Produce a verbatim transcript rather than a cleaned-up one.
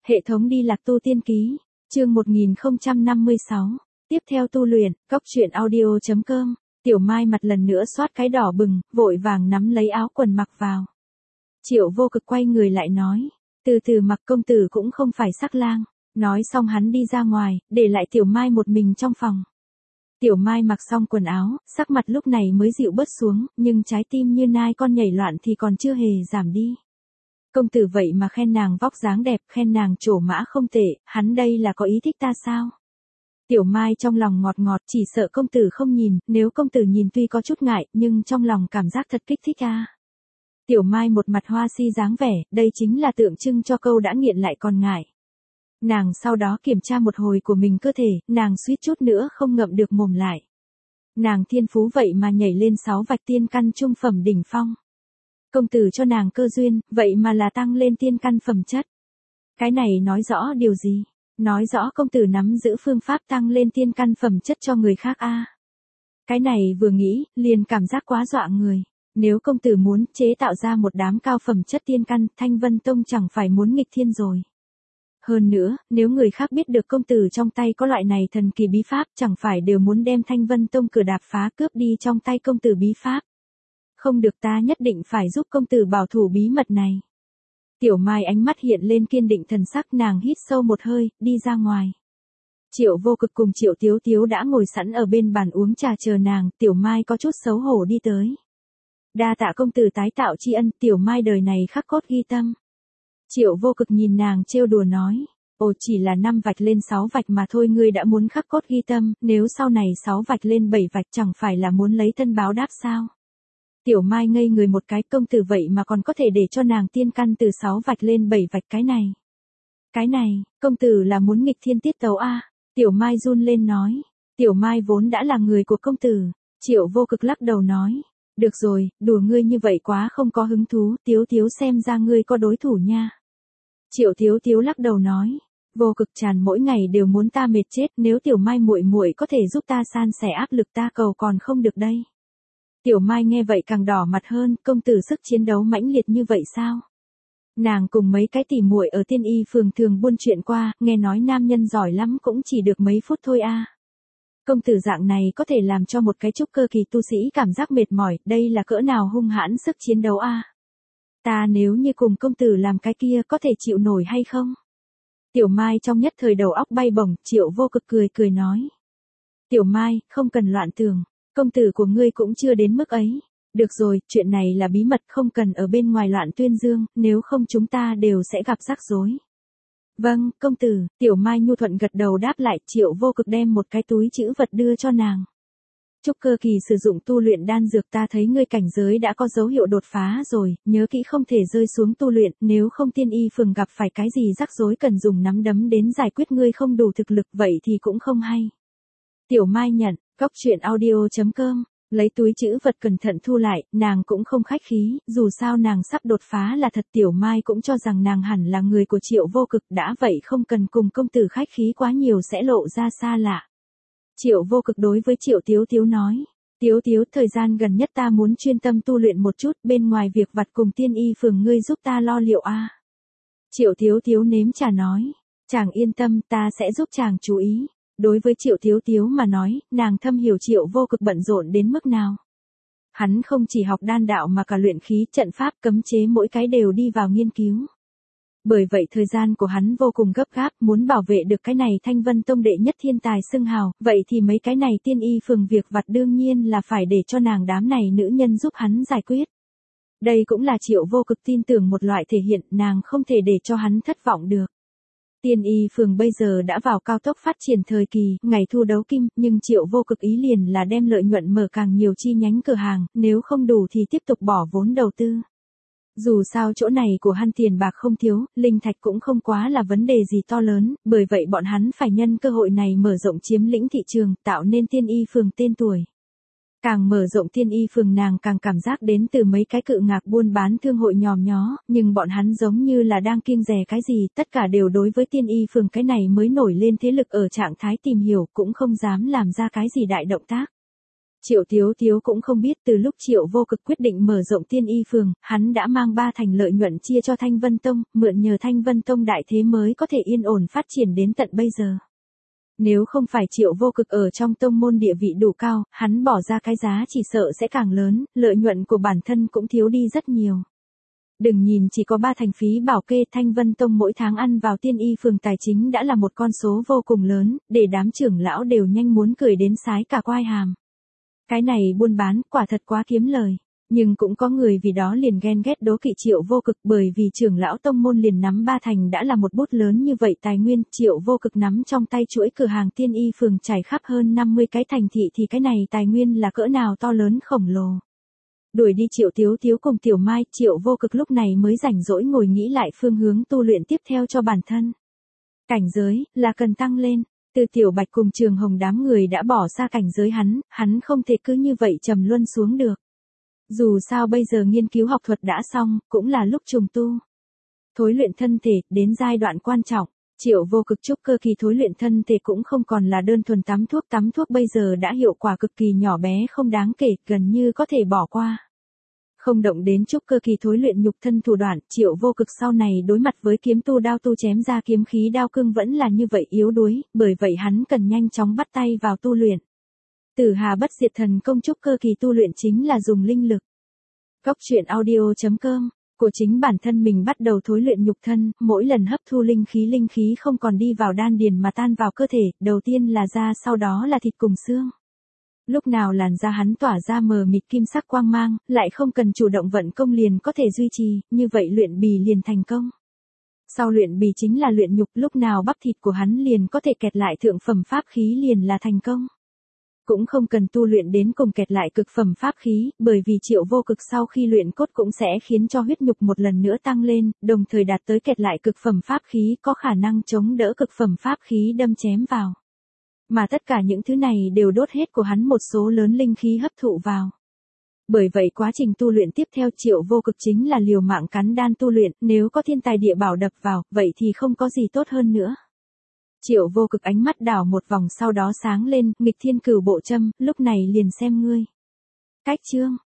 Hệ thống đi lạc tu tiên ký, chương một nghìn không trăm năm mươi sáu, tiếp theo tu luyện, cốc truyện audio.com, Tiểu Mai mặt lần nữa xoát cái đỏ bừng, vội vàng nắm lấy áo quần mặc vào. Triệu Vô Cực quay người lại nói, từ từ mặc, công tử cũng không phải sắc lang. Nói xong hắn đi ra ngoài, để lại Tiểu Mai một mình trong phòng. Tiểu Mai mặc xong quần áo, sắc mặt lúc này mới dịu bớt xuống, nhưng trái tim như nai con nhảy loạn thì còn chưa hề giảm đi. Công tử vậy mà khen nàng vóc dáng đẹp, khen nàng trổ mã không tệ, hắn đây là có ý thích ta sao? Tiểu Mai trong lòng ngọt ngọt, chỉ sợ công tử không nhìn, nếu công tử nhìn tuy có chút ngại, nhưng trong lòng cảm giác thật kích thích a. Tiểu Mai một mặt hoa si dáng vẻ, đây chính là tượng trưng cho câu đã nghiện lại còn ngại. Nàng sau đó kiểm tra một hồi của mình cơ thể, nàng suýt chút nữa không ngậm được mồm lại. Nàng thiên phú vậy mà nhảy lên sáu vạch tiên căn trung phẩm đỉnh phong. Công tử cho nàng cơ duyên, vậy mà là tăng lên tiên căn phẩm chất. Cái này nói rõ điều gì? Nói rõ công tử nắm giữ phương pháp tăng lên tiên căn phẩm chất cho người khác a. Cái này vừa nghĩ, liền cảm giác quá dọa người. Nếu công tử muốn chế tạo ra một đám cao phẩm chất tiên căn, Thanh Vân Tông chẳng phải muốn nghịch thiên rồi. Hơn nữa, nếu người khác biết được công tử trong tay có loại này thần kỳ bí pháp, chẳng phải đều muốn đem Thanh Vân Tông cửa đạp phá cướp đi trong tay công tử bí pháp. Không được, ta nhất định phải giúp công tử bảo thủ bí mật này. Tiểu Mai ánh mắt hiện lên kiên định thần sắc, nàng hít sâu một hơi, đi ra ngoài. Triệu Vô Cực cùng Triệu Tiếu Tiếu đã ngồi sẵn ở bên bàn uống trà chờ nàng, Tiểu Mai có chút xấu hổ đi tới. Đa tạ công tử tái tạo tri ân, Tiểu Mai đời này khắc cốt ghi tâm. Triệu Vô Cực nhìn nàng trêu đùa nói, ồ chỉ là năm vạch lên sáu vạch mà thôi, ngươi đã muốn khắc cốt ghi tâm, nếu sau này sáu vạch lên bảy vạch chẳng phải là muốn lấy thân báo đáp sao? Tiểu Mai ngây người một cái, công tử vậy mà còn có thể để cho nàng tiên căn từ sáu vạch lên bảy vạch, cái này. Cái này, công tử là muốn nghịch thiên tiết tấu a? Tiểu Mai run lên nói, Tiểu Mai vốn đã là người của công tử. Triệu Vô Cực lắc đầu nói, được rồi, đùa ngươi như vậy quá không có hứng thú, Tiếu Tiếu xem ra ngươi có đối thủ nha. Triệu Tiếu Tiếu lắc đầu nói, Vô Cực chàng mỗi ngày đều muốn ta mệt chết, nếu Tiểu Mai muội muội có thể giúp ta san sẻ áp lực ta cầu còn không được đây. Tiểu Mai nghe vậy càng đỏ mặt hơn, công tử sức chiến đấu mãnh liệt như vậy sao? Nàng cùng mấy cái tỉ muội ở Tiên Y phường thường buôn chuyện qua, nghe nói nam nhân giỏi lắm cũng chỉ được mấy phút thôi a. Công tử dạng này có thể làm cho một cái trúc cơ kỳ tu sĩ cảm giác mệt mỏi, đây là cỡ nào hung hãn sức chiến đấu a. Ta nếu như cùng công tử làm cái kia có thể chịu nổi hay không? Tiểu Mai trong nhất thời đầu óc bay bổng, Triệu Vô Cực cười cười nói. Tiểu Mai, không cần loạn tưởng, công tử của ngươi cũng chưa đến mức ấy. Được rồi, chuyện này là bí mật, không cần ở bên ngoài loạn tuyên dương, nếu không chúng ta đều sẽ gặp rắc rối. Vâng, công tử, Tiểu Mai nhu thuận gật đầu đáp lại. Triệu Vô Cực đem một cái túi trữ vật đưa cho nàng. Trúc cơ kỳ sử dụng tu luyện đan dược, ta thấy ngươi cảnh giới đã có dấu hiệu đột phá rồi, nhớ kỹ không thể rơi xuống tu luyện, nếu không Tiên Y phường gặp phải cái gì rắc rối cần dùng nắm đấm đến giải quyết, ngươi không đủ thực lực vậy thì cũng không hay. Tiểu Mai nhận, cốc truyện audio.com, lấy túi trữ vật cẩn thận thu lại, nàng cũng không khách khí, dù sao nàng sắp đột phá là thật. Tiểu Mai cũng cho rằng nàng hẳn là người của Triệu Vô Cực, đã vậy không cần cùng công tử khách khí quá nhiều sẽ lộ ra xa lạ. Triệu Vô Cực đối với Triệu Tiếu Tiếu nói, Tiếu Tiếu thời gian gần nhất ta muốn chuyên tâm tu luyện một chút, bên ngoài việc vặt cùng Tiên Y phường ngươi giúp ta lo liệu a. Triệu Tiếu Tiếu nếm trà nói, chàng yên tâm, ta sẽ giúp chàng chú ý. Đối với Triệu Tiếu Tiếu mà nói, nàng thâm hiểu Triệu Vô Cực bận rộn đến mức nào. Hắn không chỉ học đan đạo mà cả luyện khí, trận pháp, cấm chế mỗi cái đều đi vào nghiên cứu. Bởi vậy thời gian của hắn vô cùng gấp gáp, muốn bảo vệ được cái này Thanh Vân Tông đệ nhất thiên tài xưng hào, vậy thì mấy cái này Tiên Y phường việc vặt đương nhiên là phải để cho nàng đám này nữ nhân giúp hắn giải quyết. Đây cũng là Triệu Vô Cực tin tưởng một loại thể hiện, nàng không thể để cho hắn thất vọng được. Tiên Y phường bây giờ đã vào cao tốc phát triển thời kỳ, ngày thu đấu kim, nhưng Triệu Vô Cực ý liền là đem lợi nhuận mở càng nhiều chi nhánh cửa hàng, nếu không đủ thì tiếp tục bỏ vốn đầu tư. Dù sao chỗ này của hắn tiền bạc không thiếu, linh thạch cũng không quá là vấn đề gì to lớn, bởi vậy bọn hắn phải nhân cơ hội này mở rộng chiếm lĩnh thị trường, tạo nên Tiên Y phường tên tuổi. Càng mở rộng Tiên Y phường nàng càng cảm giác đến từ mấy cái cự ngạc buôn bán thương hội nhòm nhó, nhưng bọn hắn giống như là đang kiêng dè cái gì, tất cả đều đối với Tiên Y phường cái này mới nổi lên thế lực ở trạng thái tìm hiểu, cũng không dám làm ra cái gì đại động tác. Triệu Tiếu Tiếu cũng không biết từ lúc Triệu Vô Cực quyết định mở rộng Tiên Y Phường, hắn đã mang ba thành lợi nhuận chia cho Thanh Vân Tông, mượn nhờ Thanh Vân Tông đại thế mới có thể yên ổn phát triển đến tận bây giờ. Nếu không phải Triệu Vô Cực ở trong tông môn địa vị đủ cao, hắn bỏ ra cái giá chỉ sợ sẽ càng lớn, lợi nhuận của bản thân cũng thiếu đi rất nhiều. Đừng nhìn chỉ có ba thành phí bảo kê, Thanh Vân Tông mỗi tháng ăn vào Tiên Y Phường tài chính đã là một con số vô cùng lớn, để đám trưởng lão đều nhanh muốn cười đến sái cả quai hàm. Cái này buôn bán quả thật quá kiếm lời. Nhưng cũng có người vì đó liền ghen ghét đố kỵ Triệu Vô Cực, bởi vì trưởng lão tông môn liền nắm ba thành đã là một bút lớn như vậy tài nguyên, Triệu Vô Cực nắm trong tay chuỗi cửa hàng Tiên Y Phường trải khắp hơn năm mươi cái thành thị thì cái này tài nguyên là cỡ nào to lớn khổng lồ. Đuổi đi Triệu Tiếu Tiếu cùng Tiểu Mai, Triệu Vô Cực lúc này mới rảnh rỗi ngồi nghĩ lại phương hướng tu luyện tiếp theo cho bản thân. Cảnh giới là cần tăng lên. Từ Tiểu Bạch cùng Trường Hồng đám người đã bỏ xa cảnh giới hắn, hắn không thể cứ như vậy trầm luân xuống được. Dù sao bây giờ nghiên cứu học thuật đã xong, cũng là lúc trùng tu. Thối luyện thân thể, đến giai đoạn quan trọng, Triệu Vô Cực trúc cơ kỳ thối luyện thân thể cũng không còn là đơn thuần tắm thuốc, tắm thuốc bây giờ đã hiệu quả cực kỳ nhỏ bé không đáng kể, gần như có thể bỏ qua. Không động đến trúc cơ kỳ thối luyện nhục thân thủ đoạn, Triệu Vô Cực sau này đối mặt với kiếm tu đao tu chém ra kiếm khí đao cương vẫn là như vậy yếu đuối, bởi vậy hắn cần nhanh chóng bắt tay vào tu luyện. Tử Hà Bất Diệt Thần Công trúc cơ kỳ tu luyện chính là dùng linh lực. Góc truyện audio chấm com của chính bản thân mình bắt đầu thối luyện nhục thân, mỗi lần hấp thu linh khí linh khí không còn đi vào đan điền mà tan vào cơ thể, đầu tiên là da sau đó là thịt cùng xương. Lúc nào làn da hắn tỏa ra mờ mịt kim sắc quang mang, lại không cần chủ động vận công liền có thể duy trì, như vậy luyện bì liền thành công. Sau luyện bì chính là luyện nhục, lúc nào bắp thịt của hắn liền có thể kẹt lại thượng phẩm pháp khí liền là thành công. Cũng không cần tu luyện đến cùng kẹt lại cực phẩm pháp khí, bởi vì Triệu Vô Cực sau khi luyện cốt cũng sẽ khiến cho huyết nhục một lần nữa tăng lên, đồng thời đạt tới kẹt lại cực phẩm pháp khí có khả năng chống đỡ cực phẩm pháp khí đâm chém vào. Mà tất cả những thứ này đều đốt hết của hắn một số lớn linh khí hấp thụ vào. Bởi vậy quá trình tu luyện tiếp theo Triệu Vô Cực chính là liều mạng cắn đan tu luyện, nếu có thiên tài địa bảo đập vào, vậy thì không có gì tốt hơn nữa. Triệu Vô Cực ánh mắt đảo một vòng sau đó sáng lên, nghịch thiên cửu bộ châm, lúc này liền xem ngươi. Cách chương